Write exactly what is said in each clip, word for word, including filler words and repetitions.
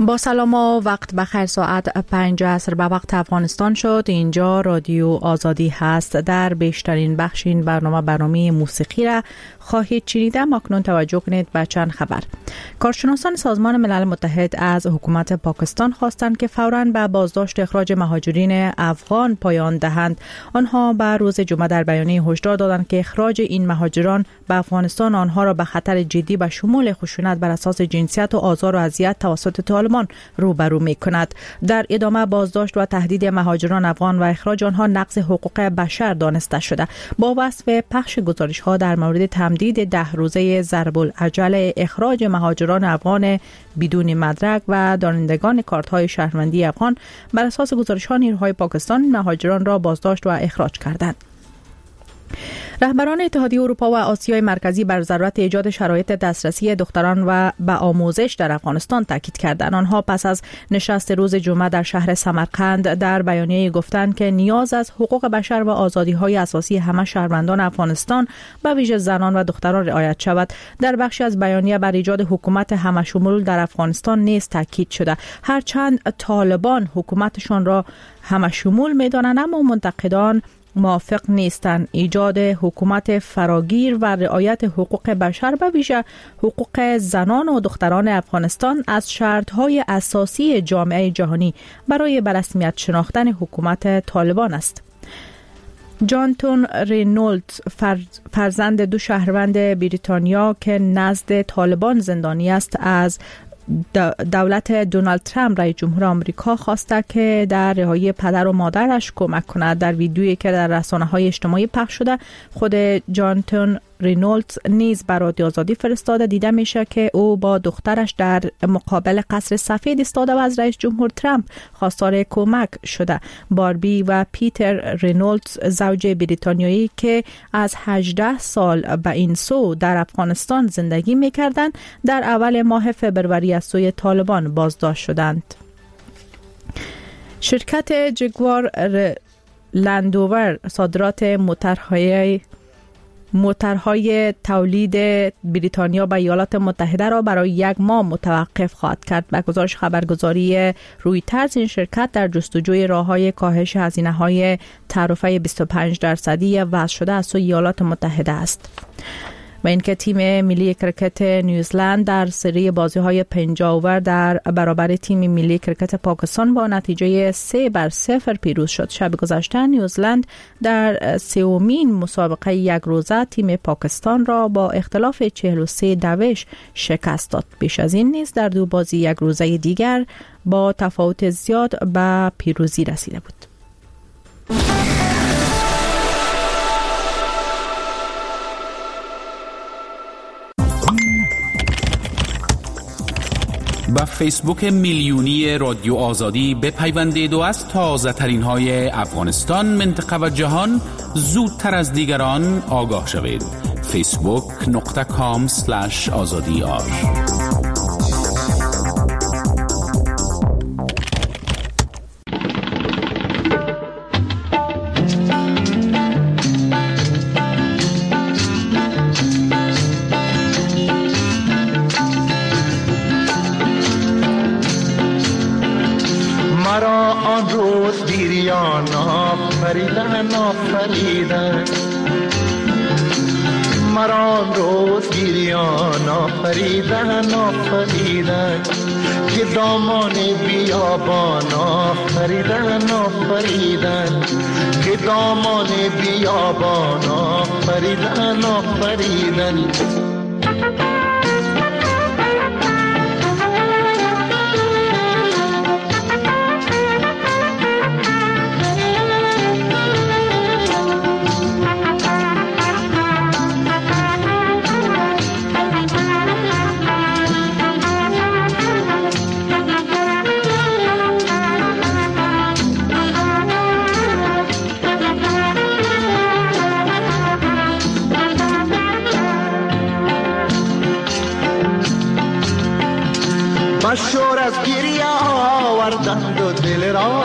با سلام و وقت بخیر. ساعت پنج عصر به وقت افغانستان شد. اینجا رادیو آزادی هست. در بیشترین بخش این برنامه برنامه موسیقی را خواهید شنید. اکنون توجه کنید به چند خبر. کارشناسان سازمان ملل متحد از حکومت پاکستان خواستند که فوراً به بازداشت اخراج مهاجرین افغان پایان دهند. آنها به روز جمعه در بیانیه هشدار دادند که اخراج این مهاجران به افغانستان آنها را به خطر جدی به شمول خشونت بر اساس جنسیت و آزار و اذیت توسط طالبان روبرو می کند. در ادامه بازداشت و تهدید مهاجران افغان و اخراج آنها نقض حقوق بشر دانسته شده. با وصف پخش گزارش ها در مورد تمدید ده روزه ضرب العجل اخراج مهاجران افغان بدون مدرک و دارندگان کارت های شهروندی افغان، بر اساس گزارش ها نیروهای پاکستان مهاجران را بازداشت و اخراج کردند. رهبران اتحادیه اروپا و آسیای مرکزی بر ضرورت ایجاد شرایط دسترسی دختران و به آموزش در افغانستان تاکید کردند. آنها پس از نشست روز جمعه در شهر سمرقند در بیانیه گفتند که نیاز از حقوق بشر و آزادی‌های اساسی همه شهروندان افغانستان به ویژه زنان و دختران رعایت شود. در بخشی از بیانیه بر ایجاد حکومت همشمول در افغانستان نیز تاکید شده. هرچند طالبان حکومتشان را همشمول می‌دانند، اما منتقدان موافق نیستند. ایجاد حکومت فراگیر و رعایت حقوق بشر به ویژه حقوق زنان و دختران افغانستان از شرط‌های اساسی جامعه جهانی برای به رسمیت شناختن حکومت طالبان است. جانتون رینولدز فرزند دو شهروند بریتانیا که نزد طالبان زندانی است از دولت دونالد ترامپ رئیس جمهور آمریکا خواسته که در رهایی پدر و مادرش کمک کند. در ویدیویی که در رسانه‌های اجتماعی پخش شده، خود جانتون رینولدز نیز بر رادیو آزادی فرستاده دیده میشه که او با دخترش در مقابل قصر سفید ایستاده و از رئیس جمهور ترامپ خواستار کمک شده. باربی و پیتر رینولدز زوج بریتانیایی که از هجده سال به این سو در افغانستان زندگی میکردند، در اول ماه فبروری از سوی طالبان بازداشت شدند. شرکت جگوار لندروور صادرات موتورهای موتورهای تولید بریتانیا به ایالات متحده را برای یک ماه متوقف خواهد کرد. به گزارش خبرگزاری رویترز، این شرکت در جستجوی راه‌های کاهش هزینه‌های تعرفه بیست و پنج درصدی وضع شده از سوی ایالات متحده است. و اینکه تیم ملی کرکت نیوزلند در سری بازی‌های پنجاه اوور در برابر تیم ملی کرکت پاکستان با نتیجه سه بر صفر پیروز شد. شب گذشته نیوزلند در سومین مسابقه یک روزه تیم پاکستان را با اختلاف چهل و سه دوش شکست داد. بیش از این نیز در دو بازی یک روزه دیگر با تفاوت زیاد به پیروزی رسیده بود. با فیسبوک میلیونی رادیو آزادی بپیوندید و از تازه ترین های افغانستان، منطقه و جهان زودتر از دیگران آگاه شوید. فیسبوک نقطه کام سلش آزادی آر. آفریدن آفریدن مرا روز گیریان آفریدن آفریدن که دامان بیابان آفریدن آفریدن که دامان بیابان آفریدن آفریدن مشور از گریه آوردند و دل را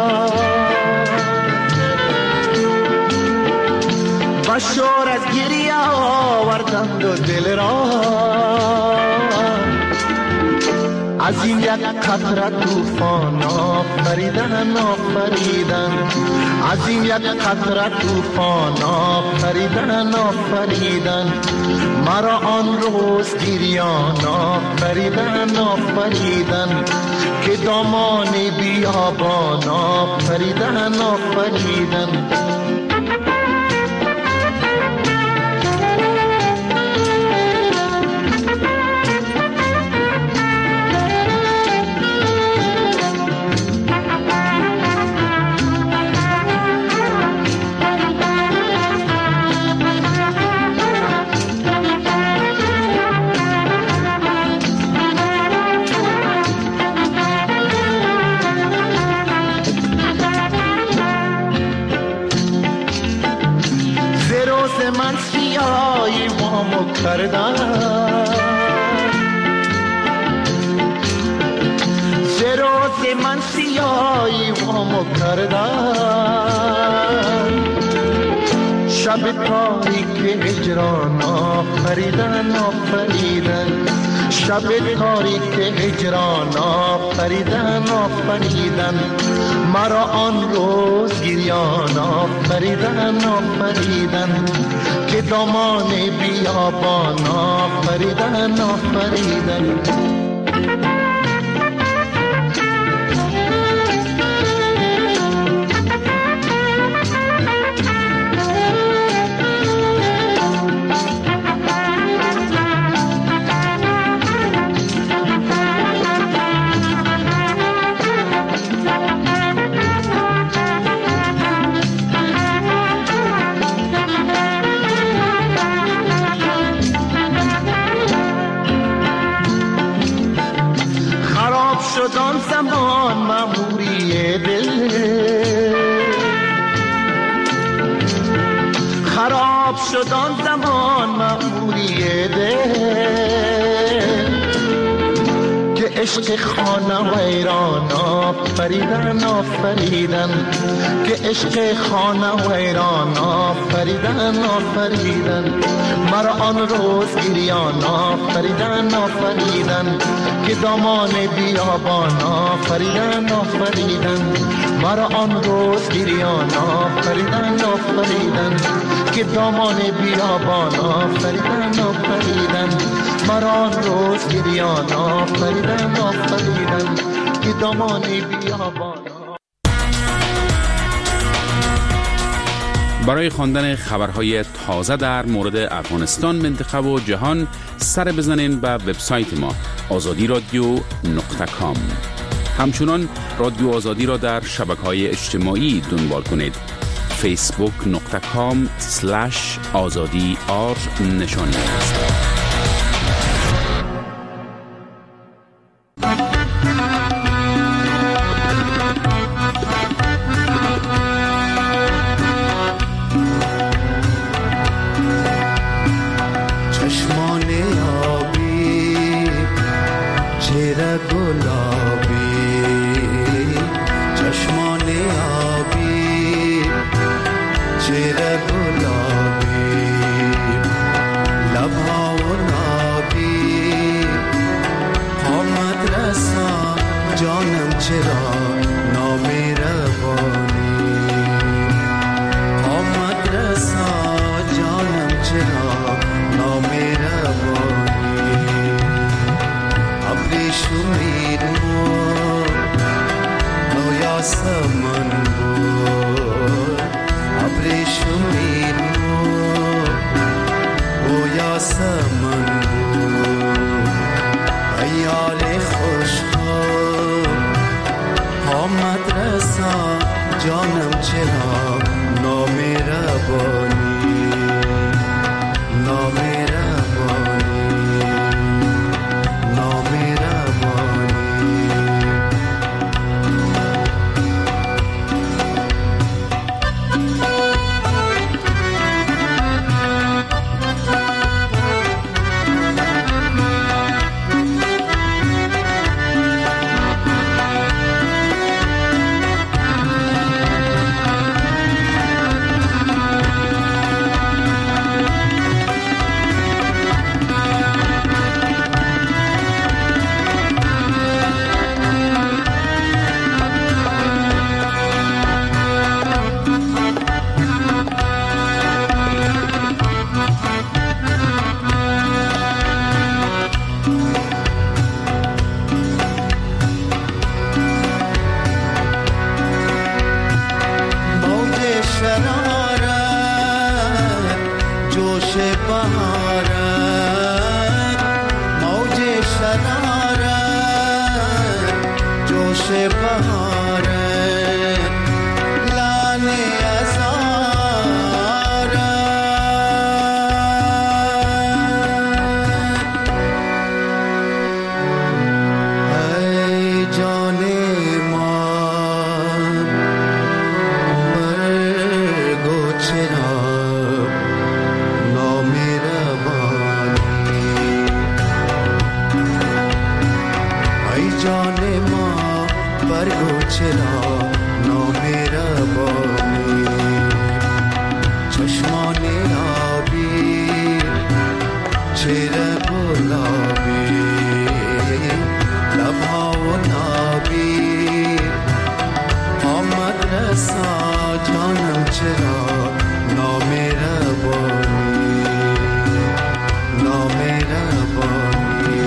مشور از گریه آوردند و دل را از این یک قطره طوفان آفریدن آفریدن از این یک قطره طوفان آفریدن آفریدن مرا آن روز گریان آفریدن آفریدن که دامان بیابان آفریدن آفریدن من سیاهی وامو کردن زروز من سیاهی وامو کردن شب تاریک هجران آفریدن آفریدن شب تاریک هجران آفریدن آفریدن مرا آن روز گریان آفریدن آفریدن که دامان بیابان آفریدن آفریدن شدان زمان مأموری دل خراب شدان زمان مأموری دل که عشق خانه ویران آفریدن آفریدن که عشق خانه ویران آفریدن آفریدن مرا آن روز گریان آفریدن آفریدن که دامان بیابان آفریدن آفریدن مرا آن روز گریان آفریدن آفریدن که دامان بیابان آفریدن آفریدن مرا آن روز گریان آفریدن آفریدن که دامان بیابان. برای خواندن خبرهای تازه در مورد افغانستان، منطقه و جهان سر بزنین به وبسایت ما آزادی رادیو نقطه کام. همچنان رادیو آزادی را در شبکه‌های اجتماعی دنبال کنید. فیسبوک نقطه کام سلش آزادی آر نشانی است. چه بهاره لعنی ازاره ای جان من برگو چرا نامهربانی ای جان ما برگو چرا نامهربانی چشمان آبی چهره گلابی لبها و نابی آمد رسا جانم چرا نامهربانی نامهربانی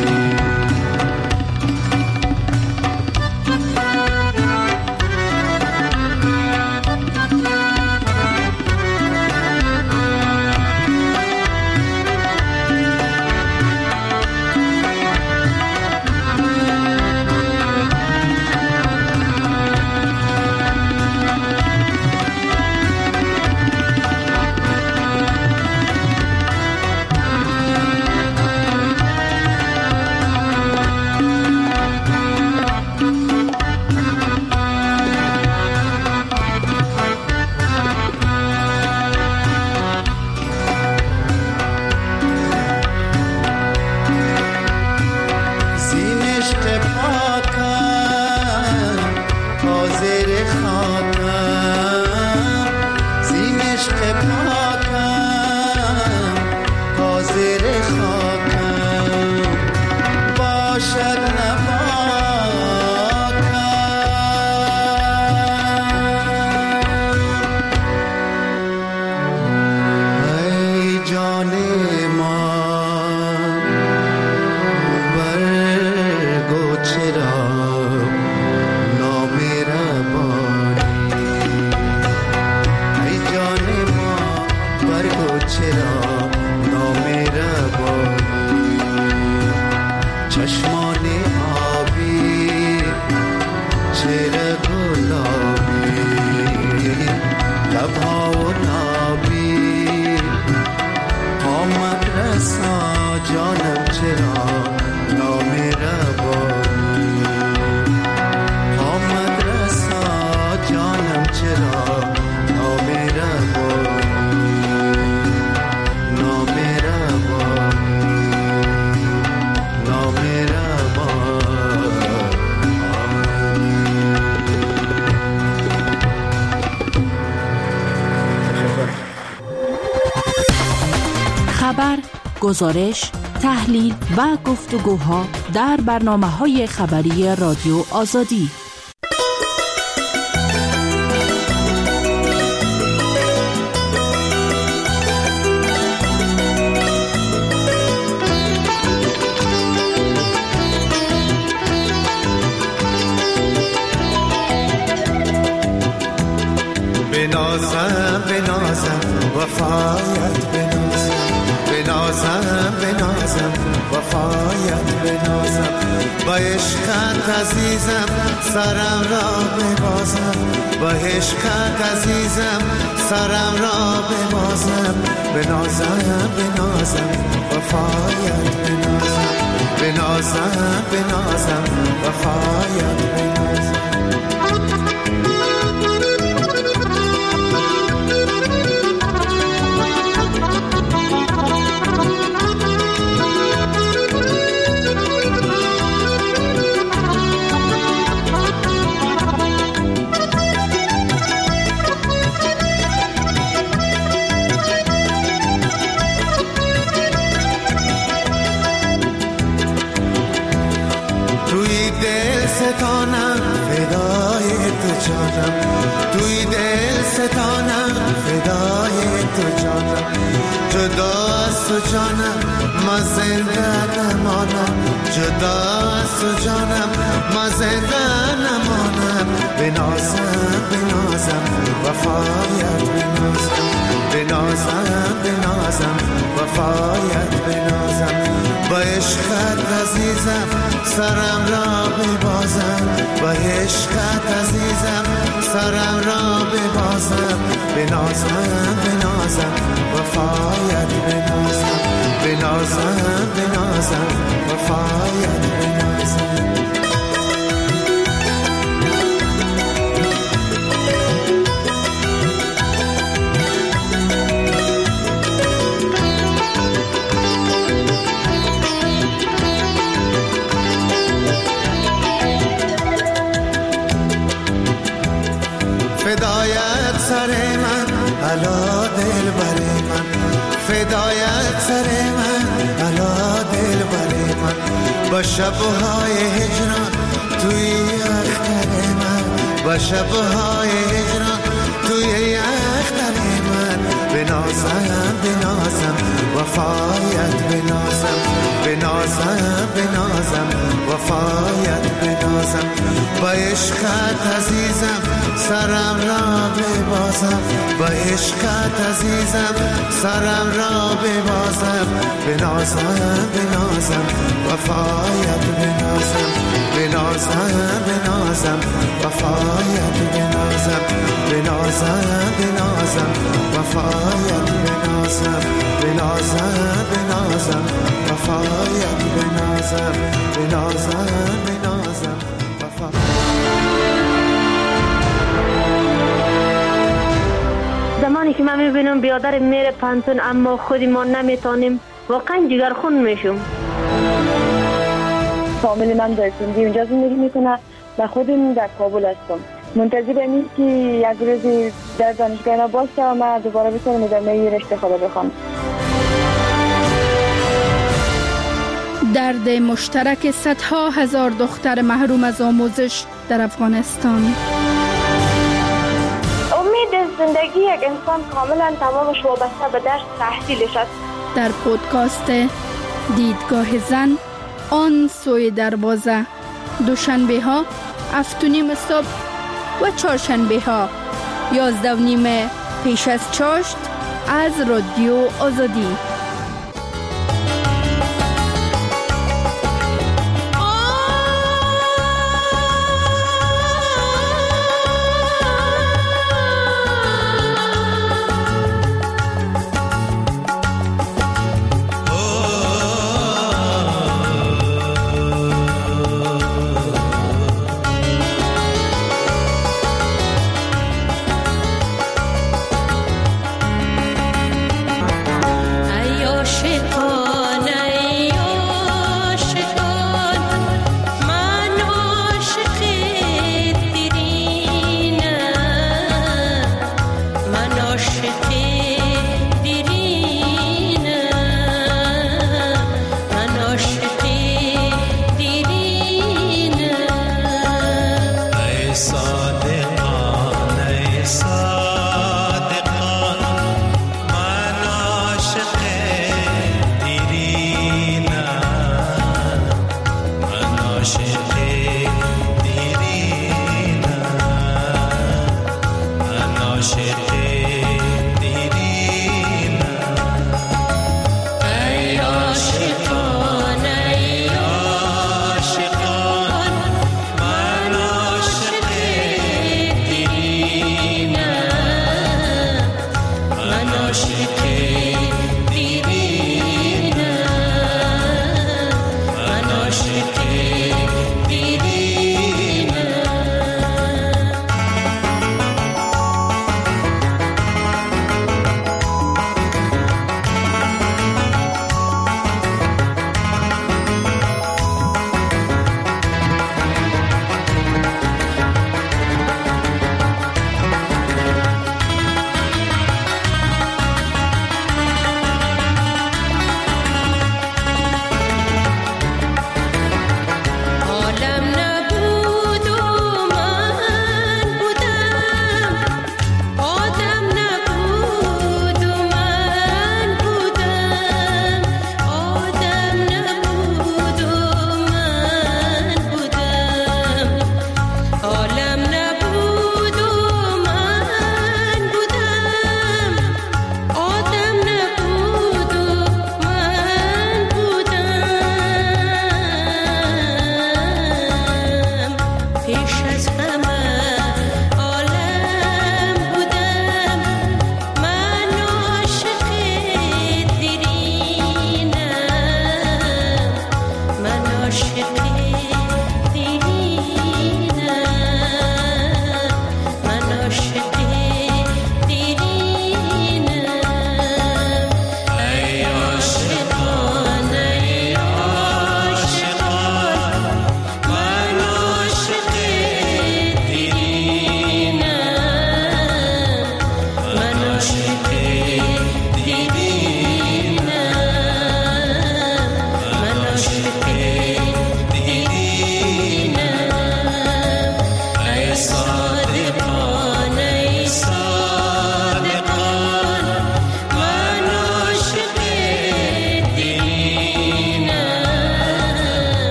خبر، گزارش، تحلیل و گفتگوها در برنامه‌های خبری رادیو آزادی. بنازم بنازم وفایت بنازم بنازم بنازم وفایت بنازم با عشقت عزیزم سرم را ببازم با عشقت عزیزم سرم را ببازم بنازم بنازم وفایت بنازم بنازم بنازم وفایت بنازم ستانم فدای تو جانم توی دل ستانم فدای تو جانم جدا از تو جانم ما زنده نمانم جدا از تو جانم ما زنده نمانم بنازم بنازم وفایت بنازم بنازم بنازم وفایت بنازم با عشقت عزیزم سرم را ببازم با عشقت را ببازم، بنازم بنازم وفایت بنازم، بنازم بنازم وفایت بنازم. فدایت سر من علا دل بر من، فدایت سر من علا دل بر من، با شبهای هجران توی اختر من، با شبهای هجران توی اختر من، بنازم بنازم وفایت بنازم، بنازم بنازم وفایت بنازم، با عشقت عزیزم سرم را ببازم، با عشقت عزیزم سرم را ببازم، بنازم بنازم وفایت بنازم، بنازم بنازم وفایت بنازم، بنازم بنازم وفایت بنازم، بنازم بنازم وفایت بنازم، بنازم بنازم وفایت. زمانی که من میبینم بیادر میره پانتون اما خودی ما نمیتونیم، واقعا جگرخون میشم. فامیل من در سندی اونجا زندگی میکنه و خودم در کابل هستم. منتظر اینیم که یک روزی در دانشگاه باشه و من دوباره بتونم ادامه رشته خود بخوام. درد مشترک صدها هزار دختر محروم از آموزش در افغانستان. امید زندگی یک انسان کاملا تمامش وابسته به درس تحصیلش است. در پودکاست دیدگاه زن آن سوی دروازه، دوشنبه ها هفت و نیم صبح و چهارشنبه ها یازده و نیم پیش از چاشت از رادیو آزادی. Ay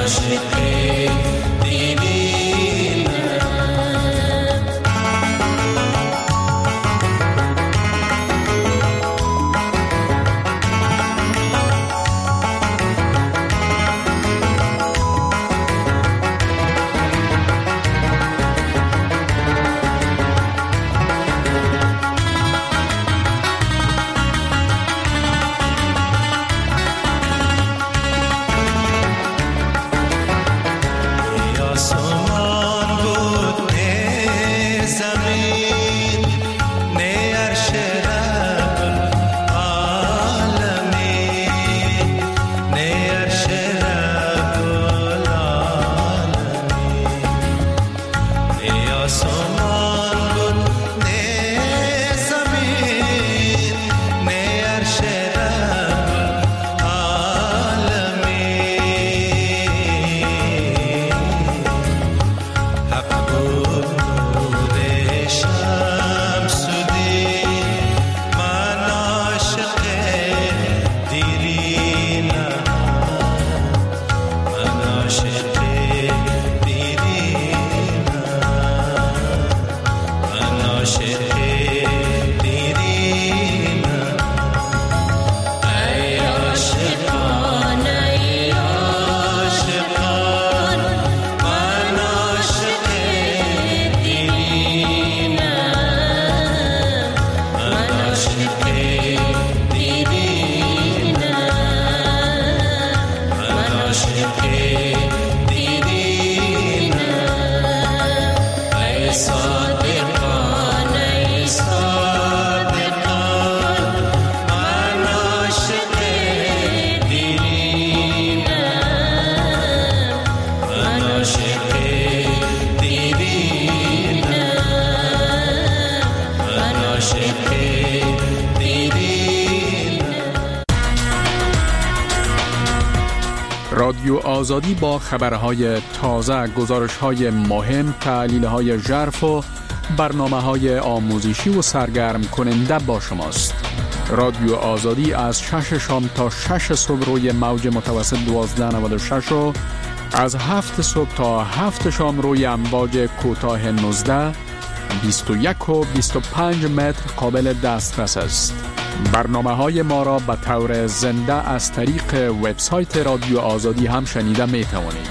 رادیو آزادی با خبرهای تازه، گزارش‌های مهم، تحلیل‌های ژرف و برنامه‌های آموزشی و سرگرم کننده با شماست. رادیو آزادی از شش شام تا شش صبح روی موج متوسط دوازده نود و شش و از هفت صبح تا هفت شام روی امواج کوتاه نوزده، بیست و یک و بیست و پنج متر قابل دسترس است. برنامه‌های ما را به طور زنده از طریق وبسایت رادیو آزادی هم شنیده می توانید.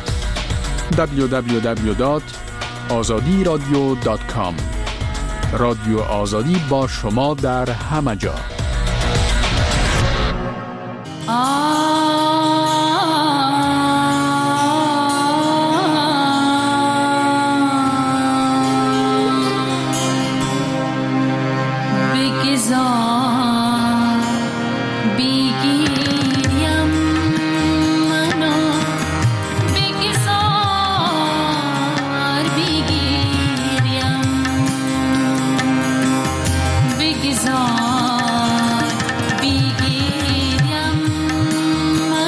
دبلیو دبلیو دبلیو دات آزادی رادیو دات کام. رادیو آزادی با شما در همه جا. Bigizar, bigiriyam.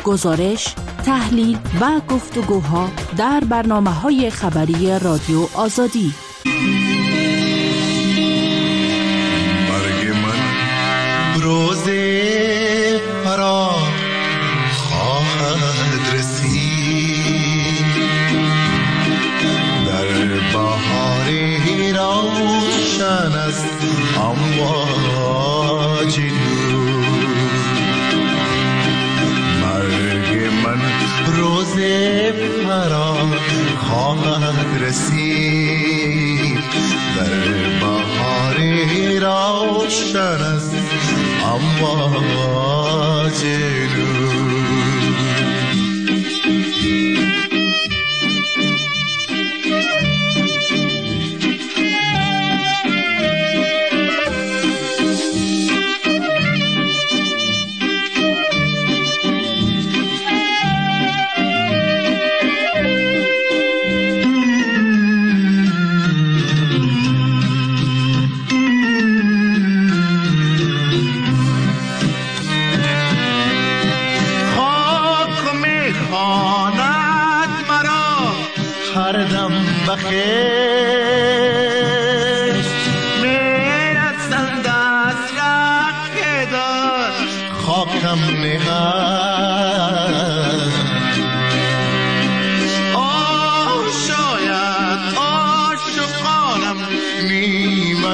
گزارش، تحلیل و گفتگوها در برنامه‌های خبری رادیو آزادی. مرگ من روز فرا خواهد رسید، در بهاری روشن است امواج نور. مرگ من روز فرا خواهد رسید، در بهاری روشن است امواج نور. بخشت میرسند از رق دار خاکم نهاد. آه شاید عاشقانم نیمه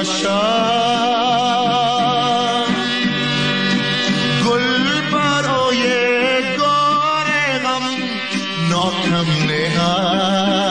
شد، گل برای گار غم ناکم نهاد.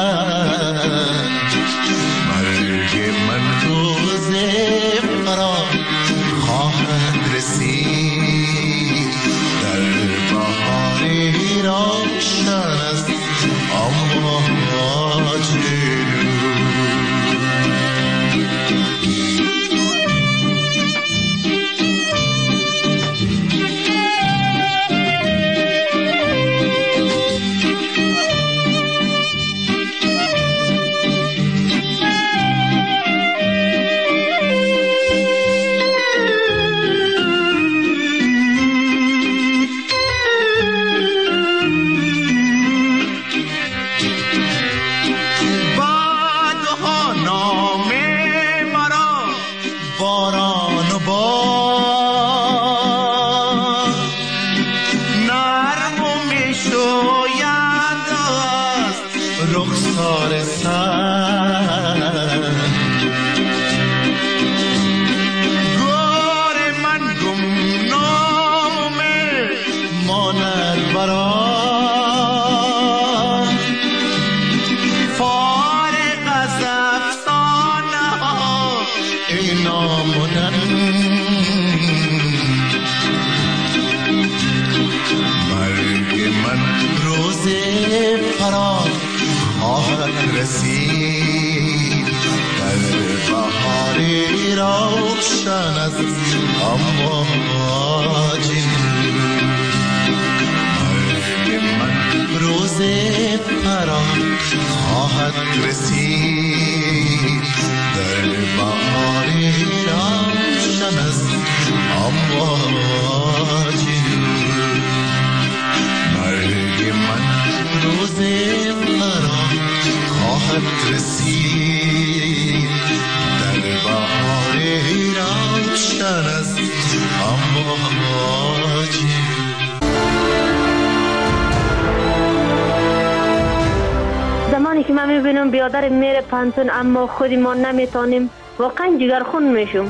زمانی که من میبینم بیادر میره پانتون اما خودی ما نمیتونیم، واقعا جگرخون میشم.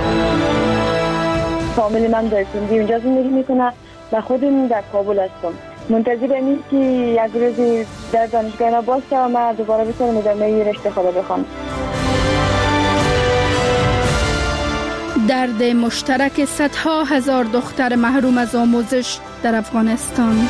فامیل من در سندی اونجا زندگی میکنه و خودم در کابل هستم. منتظر این که یک روزی در دانشگاه باشه و من دوباره بتونم ادامه رشته خود بخوام. درد مشترک صدها هزار دختر محروم از آموزش در افغانستان.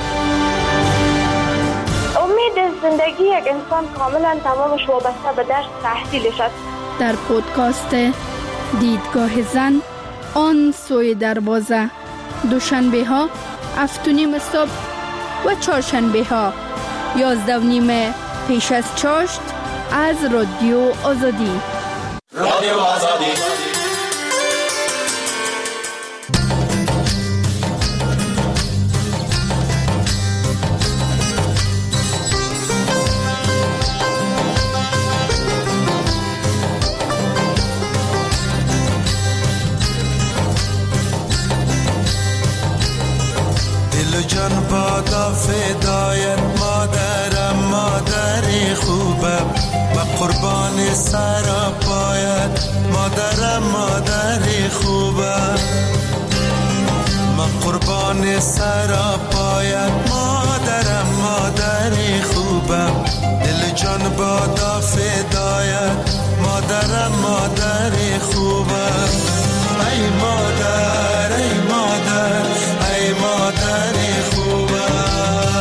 امید زندگی یک انسان کاملا تمامش وابسته به درس تحصیلش است. در پودکاست دیدگاه زن آن سوی دروازه، دوشنبه ها هفت و نیم صبح و چهارشنبه ها یازده و نیم پیش از چاشت از رادیو آزادی. رادیو آزادی. مادرم مادر خوبم، من قربان سرا پایت مادرم مادر خوبم، دل جان بادا فدایت مادرم مادر خوبم. ای مادر ای مادر ای مادر خوبم.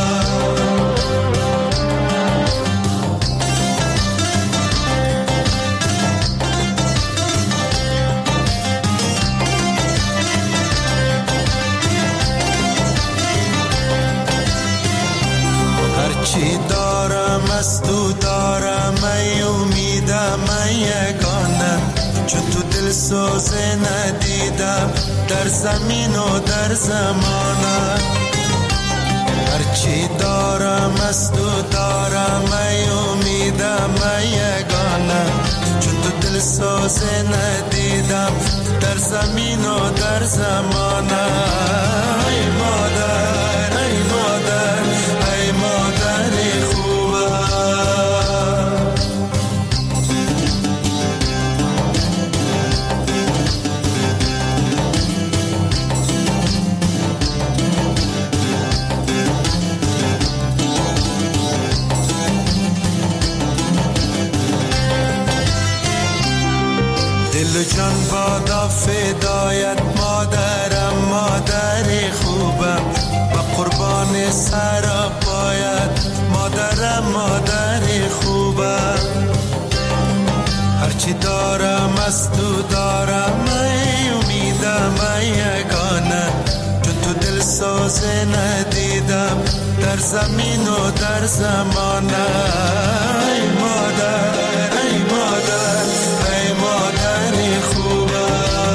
هرچی دارم از تو دارم، ای امیدم ای یگانه، چون تو دل سوزه ندیدم در زمین و در زمانه. هرچی دارم از تو دارم، ای امیدم ای یگانه، چون تو دل سوزه ندیدم در زمین و در زمانه. ای مادر ای مادر ای مادر خوبم. دل جان بادا فدایت مادرم مادر خوبم، و قربان سرا پایت مادرم مادر خوبم. هرچی دارم از تو دارم، ای امیدم ای یگانه، چون تو دل سوزه ندیدم در زمین و در زمانه. ای مادر ای مادر ای مادر خوبم.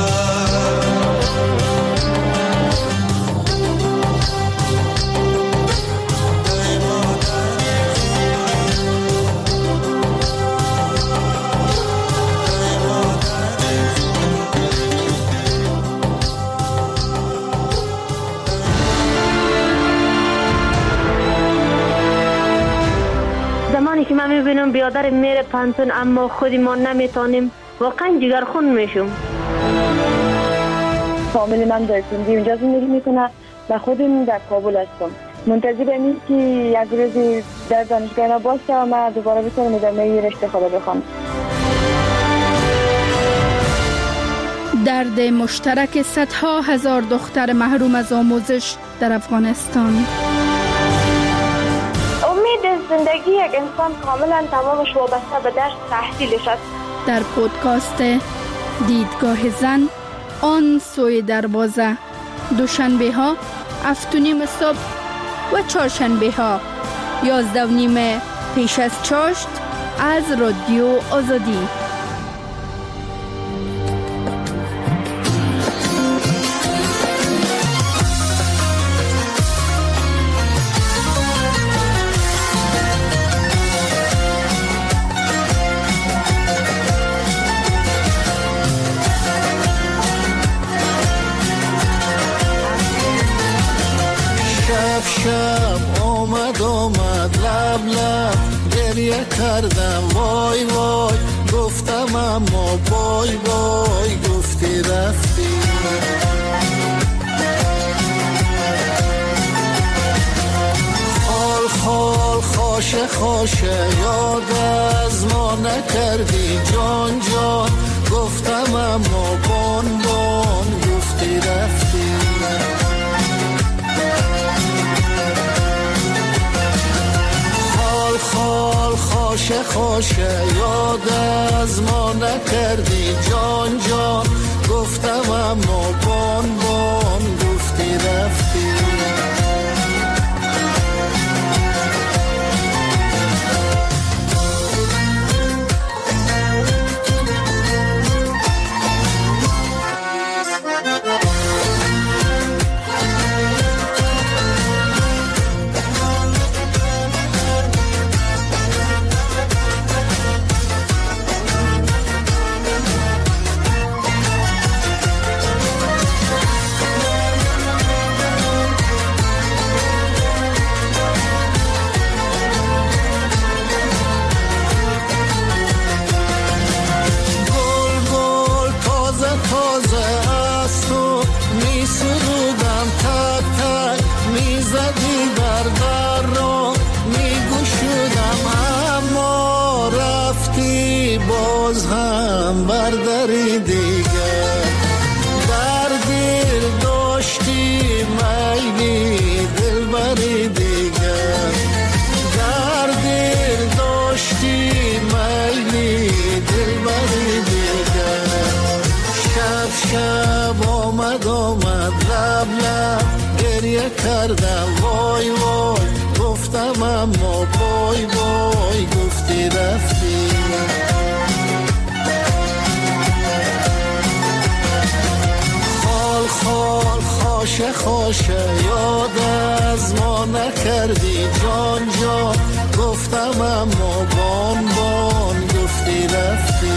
زمانی که من میبینم بیادر میره پانتون اما خودی ما نمیتونیم، واقعا جگر خون میشم. فامیل من در سندی اونجا زندگی میکنه و خودم در کابل هستم. منتظرم این که یک روز در دانشگاه باشه و من دوباره بتونم ادامه رشته خود بخوام. درد مشترک صدها هزار دختر محروم از آموزش در افغانستان. امید زندگی یک انسان کاملا تمامش وابسته به درس تحصیلش است. در پودکاست دیدگاه زن آن سوی دروازه، دوشنبه ها هفت و نیم صبح و چهارشنبه ها یازده و نیم پیش از چاشت از رادیو آزادی. شب آمد آمد لب لب گریه کردم وای وای، گفتم اما بای بای گفتی رفتی. خال خال خاشه خاشه یاد از ما نکردی جان جان، گفتم اما بان بان گفتی رفتی. خال خاشه خاشه یاد از ما نکردی جان جان، گفتم اما بان بان گفتی رفتی. دلبری دیگر، در دل داشتی میلی دلبری دیگر، در دل داشتی میلی دلبری دیگر. شب شب آمد آمد لب لب گریه کردم وای وای، گفتم اما بای بای گفتی رفتی. خال خال خاشه خاشه یاد از ما نکردی جان جان، گفتم اما بان بان گفتی رفتی.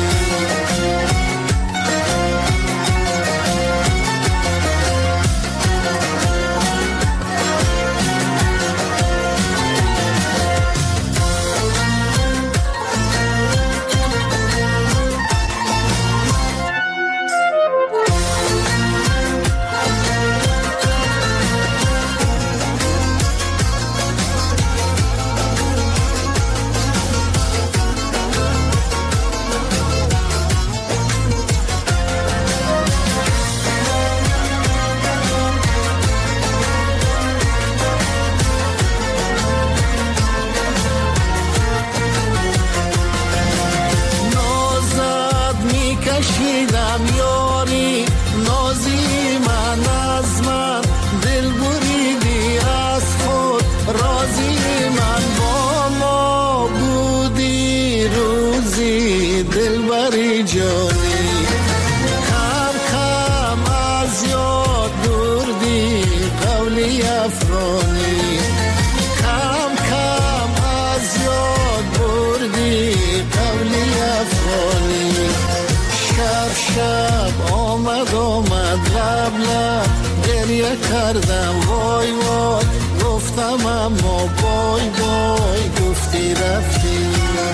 کشیدم یاری نازی من از من، دل بریدی از خود رازی من، با ما بودی روزی دلبری جانی، کم کم از یاد بردی قولی افغانی، کم کم از یاد بردی قولی افغانی. شب شب آمد آمد لب لب گریه کردم وای وای، گفتم اما بای بای گفتی رفتی.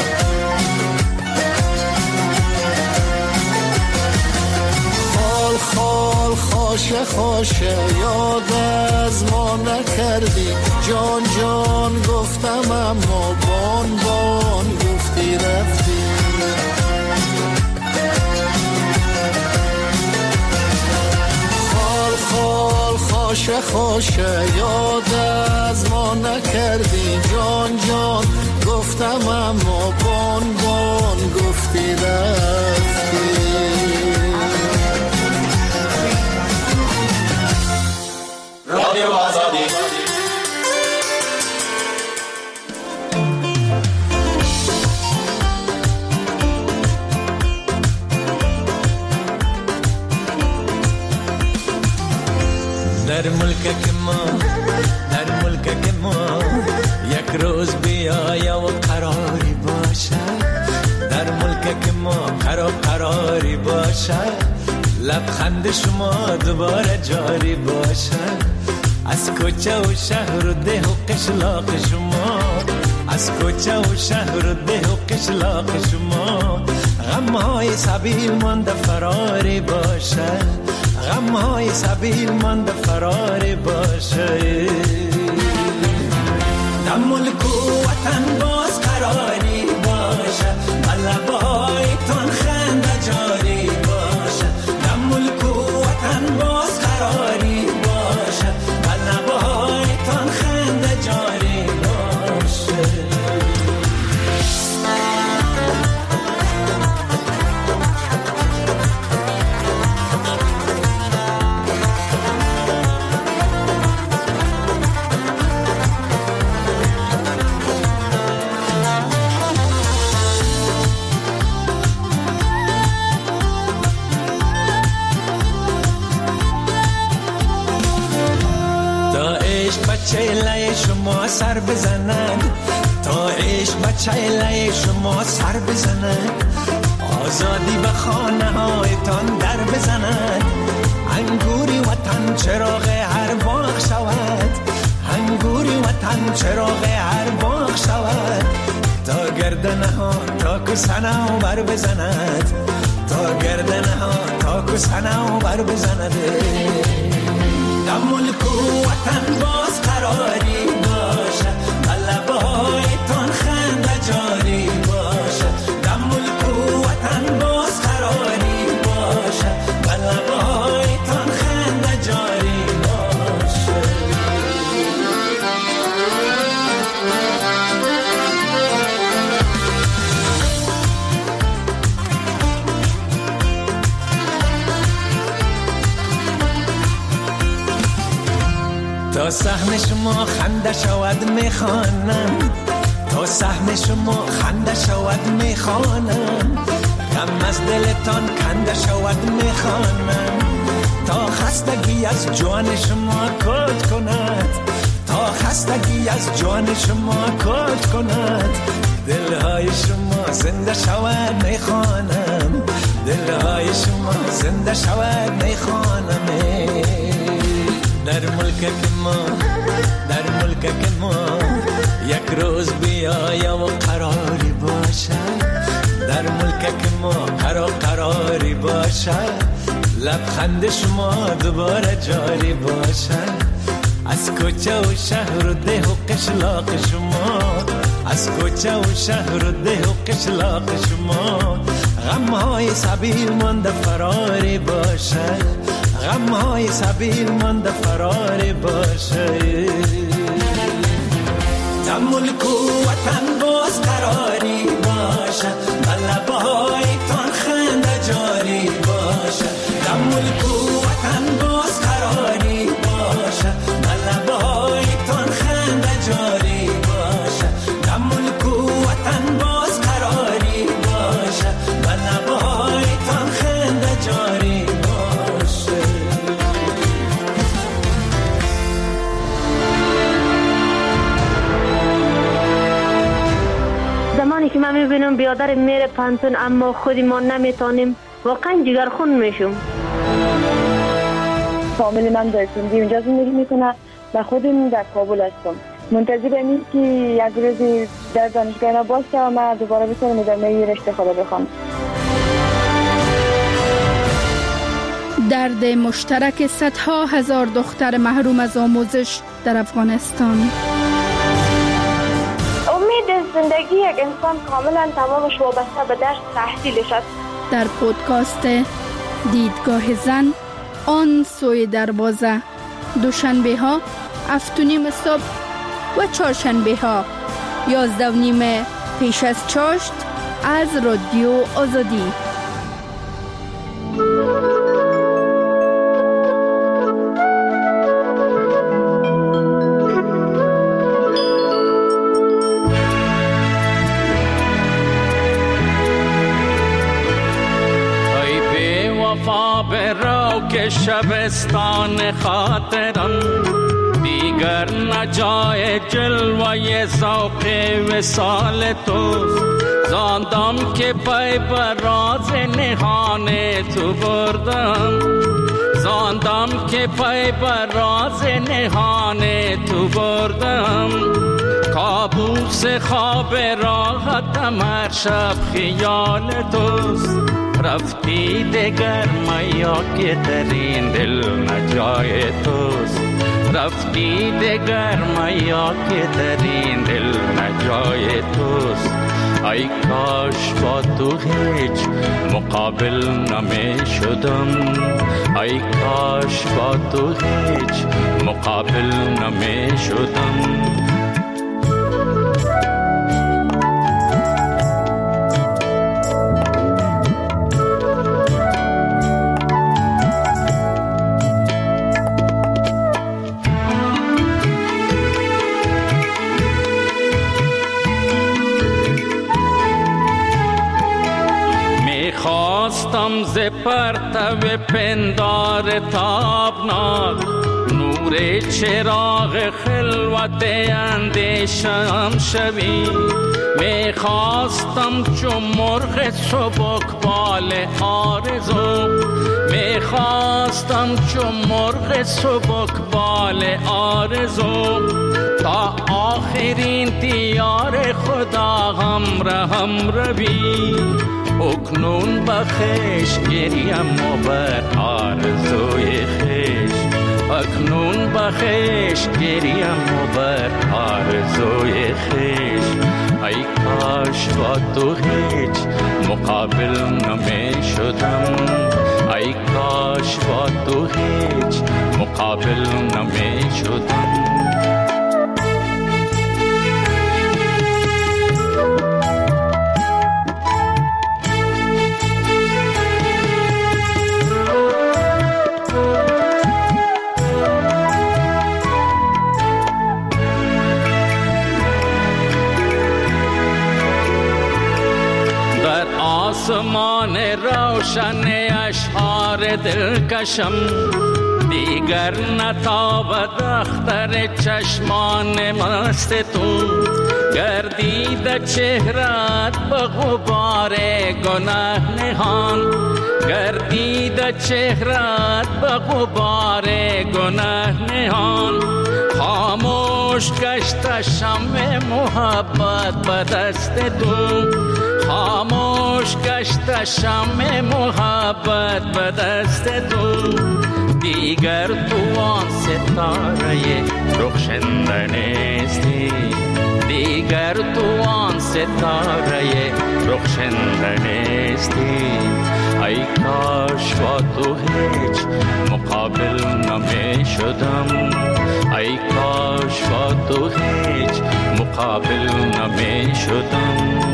خال خال خاشه خاشه یاد از ما نکردی جان جان، گفتم اما بان بان گفتی رفتی. خال خاشه خاشه یاد از ما نکردی جان جان، گفتم اما بان بان گفتی رفتی. رادیو آزادی در ملک ما در ملک ما یک روز بیایا و قراری باشد، در ملک ما قرار قراری باشد، لبخند شما دوباره جاری باشد، از کوچه و شهر و ده و قشلاق شما، از کوچه و شهر و ده و قشلاق شما، غمهای سبیل مانده فراری باشد، غمهای سبیل مانده فراری باشه. در ملک و وطن باز قراری باشه، لبایتون خنده جاری باشه، در ملک و وطن باز قراری باشه، لبایتون خنده جاری باشه. چهله شما سر بزند، تا عشق به چهله شما سر بزند، آزادی به خانه هایتان در بزند، انگوری وطن چراغ هر باغ شود، انگوری وطن چراغ هر باغ شود، تا گردنه ها تا کسنه و بر بزند، تا گردنه ها تا کسنه و بر بزند. در ملک و وطن باز قراری باشه، لبایتون خنده جاری باشه، در ملک و وطن باز قراری باشه. تا صحن شما خنده شود میخوانم، تا صحن شما خنده شود میخوانم، غم از دلتان کنده شود میخوانم، تا خستگی از جان شما کج کند، تا خستگی از جان شما کج کند، دلهای شما زنده شود میخوانم، دلهای شما زنده شود میخوانم. در ملک ما، در ملک ما یک روز بیایم و قراری باشد، در ملک ما قرار قراری باشد، لبخند شما دوباره جاری باشد، از کوچه و شهر و ده و قشلاق شما، از کوچه و شهر و ده و قشلاق شما، غمهای سبیل مانده فراری باشد، غمهای سبیل مانده فراری باشد. در ملک و وطن باز قراری باشد، لبهای تان خنده جاری باشد، در ملک و وطن باز قراری باشد، لبهای تان خنده جاری باشد، در ملک و وطن باز قراری باشد، لبهای تان خنده جاری باشد. زمانی که من میبینم بیادر میره پانتون اما خودی ما نمیتونیم، واقعا جگرخون میشم. فامیل من در سندی اونجا زندگی میکنه و خودم در کابل هستم. منتظر اینم که یک روزی در دانشگاه اینا باشه و من دوباره بتونم ادامه رشته خود بخوام. درد مشترک صدها هزار دختر محروم از آموزش در افغانستان. امید زندگی یک انسان کاملا تمامش وابسته به درس تحصیلش است. در پودکاست دیدگاه زن، آن سوی دروازه، دوشنبه ها هفت و نیم صبح و چهارشنبه ها یازده و نیم پیش از چاشت از رادیو آزادی. که شبستان خاطرم دیگر نجای جلوه ذوق وصال تو، زاندم که پای بر راز نهان تو بردم، زاندم که پای بر راز نهان تو بردم، کابوس خواب راحتم هر شب خیال توست، رفتی دگر میا که در این دل نجای توست، رفتی دگر میا که در این دل نجای توست. ای کاش با تو هیچ مقابل نمی شدم، ای کاش با تو هیچ مقابل نمی شدم. خواستم ز پرتو پندار تابناک نور چراغ خلوت اندیشم شوی، می خواستم چون مرغ سبک بال آرزو، می خواستم چون مرغ سبک بال آرزو، تا آخرین دیار خدا همراهم روی، اکنون بخش گریم و بر آرزوی خیش، اکنون بخش گریم و بر آرزوی خیش. ای کاش با تو هیچ مقابل نمی شدم، ای کاش با تو هیچ مقابل نمی شدم. دلکشم، دیگر نتابد اختر چشمان مست تو. گردید چهرت به غبار گناه نهان، گردید چهرت به غبار گناه نهان. خاموش گشت شمع محبت به دست تو، خاموش گشت شمع محبت به دست تو. دیگر تو آن ستاره رخشنده نیستی، دیگر تو آن ستاره رخشنده نیستی. ای کاش با تو هیچ مقابل نمی شدم، ای کاش با تو هیچ مقابل نمی شدم.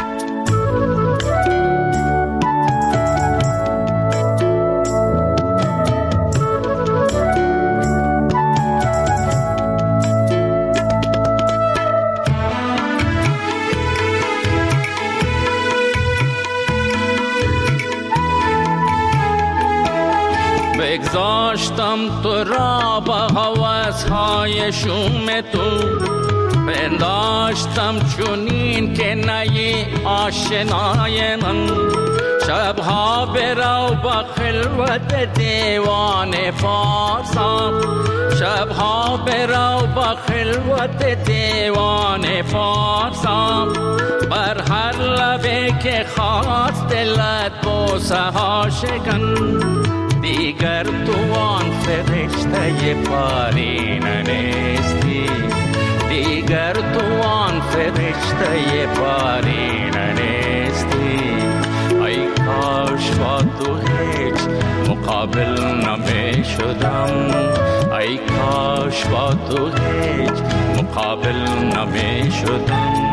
بگذاشتم تو را با هوس‌های شوم تو، پنداشتم چونین که نی آشنای من. شبها برو با خلوت دیوان فارسان، شبها برو با خلوت دیوان فارسان. بر هر لبه که خواست دلت بوسه ها شکن، دیگر تو آن فرشته پارینه نیستی، دیگر تو آن فرشته پارینه نیستی. ای کاش با تو هیچ مقابل نمی شدم، ای کاش با تو هیچ مقابل نمی شدم.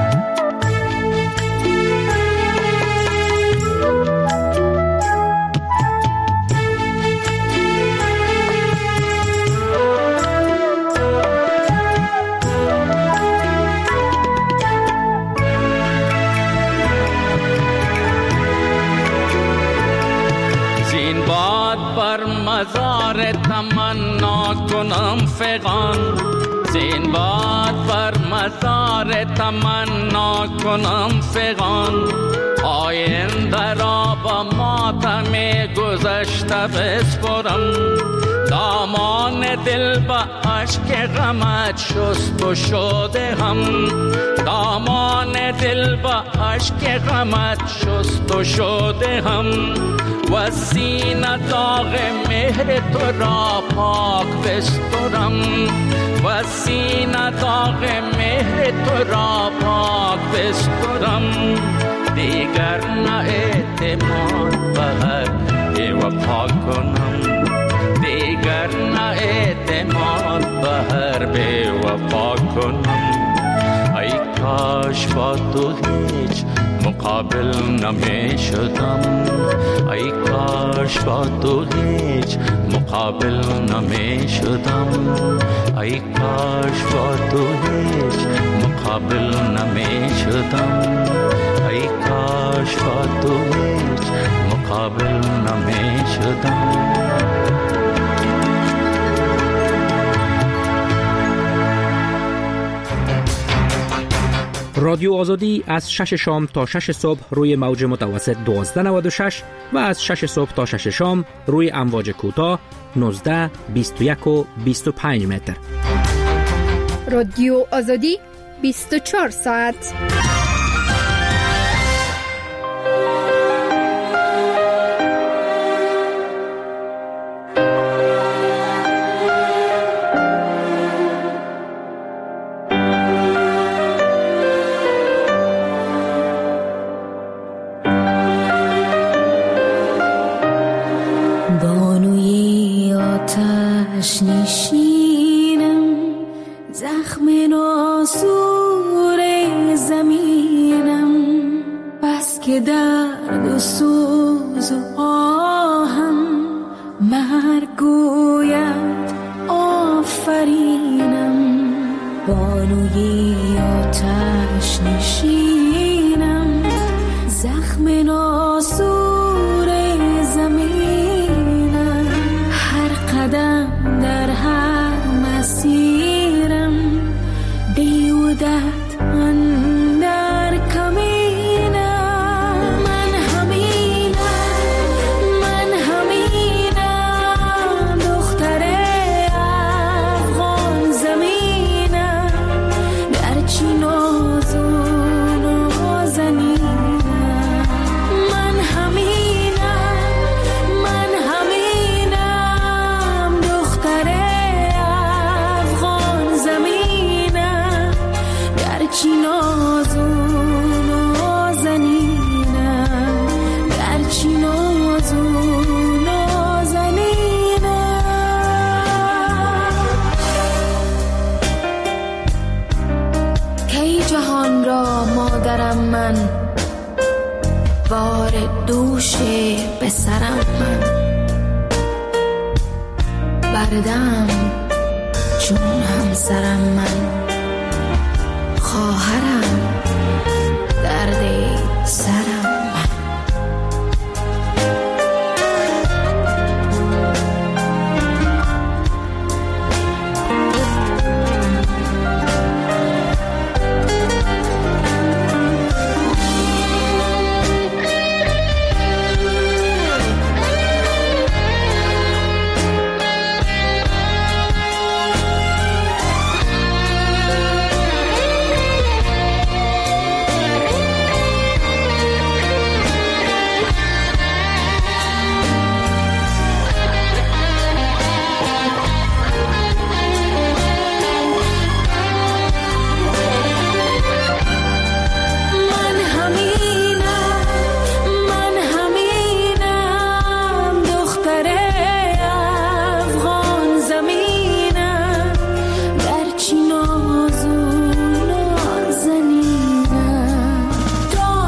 مزار تمنا کنم فغان، زین باد بر مزار تمنا کنم فغان. آینده را با ماتم گذشته بسپرم، دامان دل با عشق غمت شست و شده هم، دامان دل با عشق غمت شست و شده هم. و سینه داغ مهر تو را پاک بسترم، و سینه داغ مهر تو را پاک بسترم. دیگر نه اعتماد به هر بی وفا کنم، دیگر نه اعتماد به هر بی وفا کنم. ای کاش با تو هیچ مقابل نمی شدم، ای کاش با تو هیچ مقابل نمی شدم، ای کاش با تو هیچ مقابل نمی شدم، ای کاش با تو هیچ مقابل نمی شدم. رادیو آزادی از شش شام تا شش صبح روی موج متوسط دوازده نود و شش و از شش صبح تا شش شام روی امواج کوتاه نوزده، بیست و یک و بیست و پنج متر. رادیو آزادی بیست و چهار ساعت. نشینم زخم ناسور زمینم، بس که درد و سوز و آهم مرگ گوید آفرینم. بانوی آتش نشینم زخم ناسور زمینم، بردم چون همسرم من، خواهرم درد سرم من.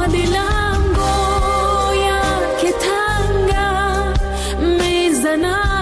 Na